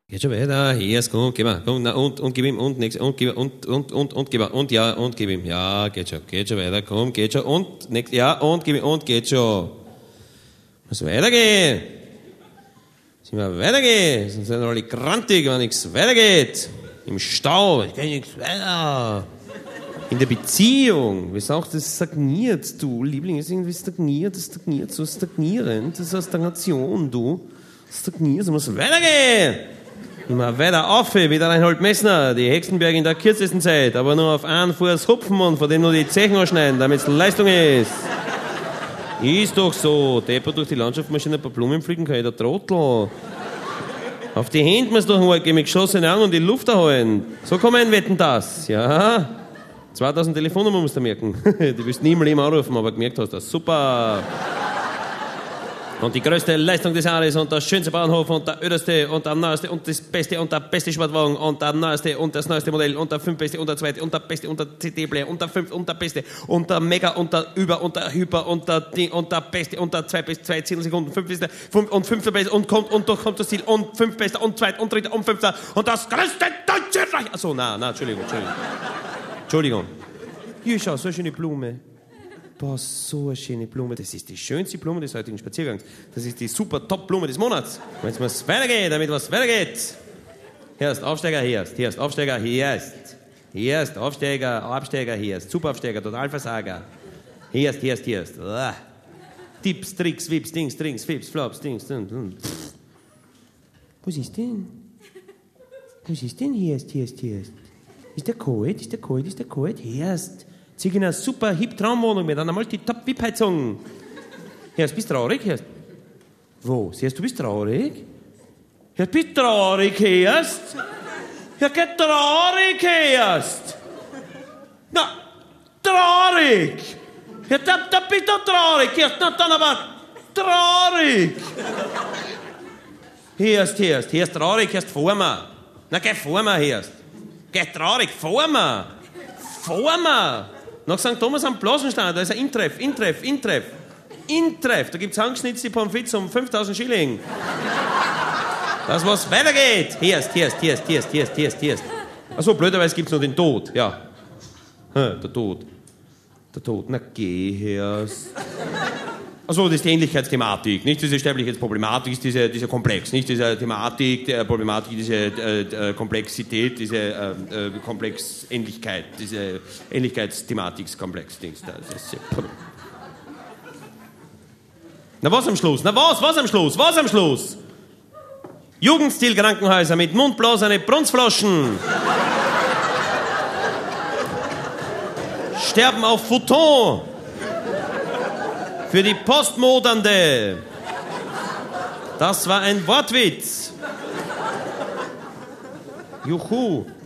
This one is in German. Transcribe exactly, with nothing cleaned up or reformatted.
Geht schon weiter, yes, komm, gib mal, komm, na, und, und gib ihm, und, nix, und, gib, und, und, und, und, gib mal, und, ja, und, gib ihm, ja, geht schon, geht schon weiter, komm, geht schon, und, nix, ja, und, gib ihm, und, geht schon. Muss weitergehen. Muss wir weitergehen, sonst sind alle grantig, wenn nichts weitergeht. Im Stau, ich kann nichts weiter. In der Beziehung, wie sagt das, stagniert, du, Liebling, ist irgendwie stagniert, das stagniert, so stagnierend, das ist eine Stagnation, du. Stagniert, es muss weitergehen. Immer weiter auf, wie der Reinhold Messner, die Hexenberg in der kürzesten Zeit, aber nur auf einen Fuß hupfen und von dem nur die Zechen anschneiden, damit es Leistung ist. Ist doch so, Depper durch die Landschaft muss schon ein paar Blumen pflücken können, der Trottel. Auf die Hände muss doch mal gehen mit geschlossenen Augen und die Luft erholen. So kann man wetten das, ja. zweitausend Telefonnummern musst du merken. Die wirst du nie im Leben anrufen, aber gemerkt hast du das. Super. Und die größte Leistung des Jahres und der schönste Bauernhof und der öderste und der neueste und das beste und der beste Sportwagen und der neueste und das neueste Modell und der fünfbeste und der zweite und der beste und der C D-Player und der fünfte und der beste und der Mega und der Über und der Hyper und der Ding und der beste und der zweitbeste, zwei Zehntelsekunden, fünfbeste fünf und fünfter beste und kommt und doch kommt das Ziel und fünftbester und zweit und dritter und fünfter und das größte deutsche Reich. Achso, nein, nein, Entschuldigung, Entschuldigung. Entschuldigung. Hier, schau, so eine schöne Blume. Boah, so eine schöne Blume. Das ist die schönste Blume des heutigen Spaziergangs. Das ist die super Top-Blume des Monats. Jetzt muss es weitergehen, damit was weitergeht. Hier ist Aufsteiger, hier ist, hier ist Aufsteiger, hier ist. Hier ist Aufsteiger, Absteiger, hier ist Superaufsteiger, Totalversager. Hier ist, hier ist, hier ist. Uah. Tipps, Tricks, Wips, Dings, Drinks, Fips, Flops, Dings. Was ist denn? Was ist denn? Hier ist, hier ist, hier ist. Ist der kalt? Ist der kalt? Ist der kalt? Hier ist. Zieh in einer super hip Traumwohnung mit einer Multi-Top-Vip-Heizung. Herst, bist du traurig? Herst? Wo? Siehst du, bist traurig? Herst, bist traurig, Herst? Ja, geh traurig, Herst. Na, traurig. Ja, da, da bist du traurig, Herst. Na, dann aber traurig. Herst, Herst, Herst traurig, Herst vor mir. Na, geh vor mir, Herst. Geh traurig, vor mir. Vor mir. Nach Sankt Thomas am Blasenstand, da ist ein Intreff, Intreff, Intreff. Intreff, da gibt's angeschnitzte Pommes frites um fünftausend Schilling. Das was weitergeht. Hierst, hierst, hierst, hierst, hierst, hierst, hierst. Achso, blöderweise gibt's noch den Tod, ja. Hm, der Tod. Der Tod, na geh herst. Achso, das ist die Ähnlichkeitsthematik, nicht diese Sterblichkeitsproblematik, ist diese, dieser Komplex, nicht diese Thematik, der Problematik, diese äh, Komplexität, diese äh, äh, Komplexähnlichkeit, diese Ähnlichkeitsthematik-Komplex-Dings. Na was am Schluss? Na was? Was am Schluss? Was am Schluss? Jugendstil-Krankenhäuser mit mundblasene Brunzflaschen. Sterben auf Futon. Für die Postmodernde. Das war ein Wortwitz. Juhu.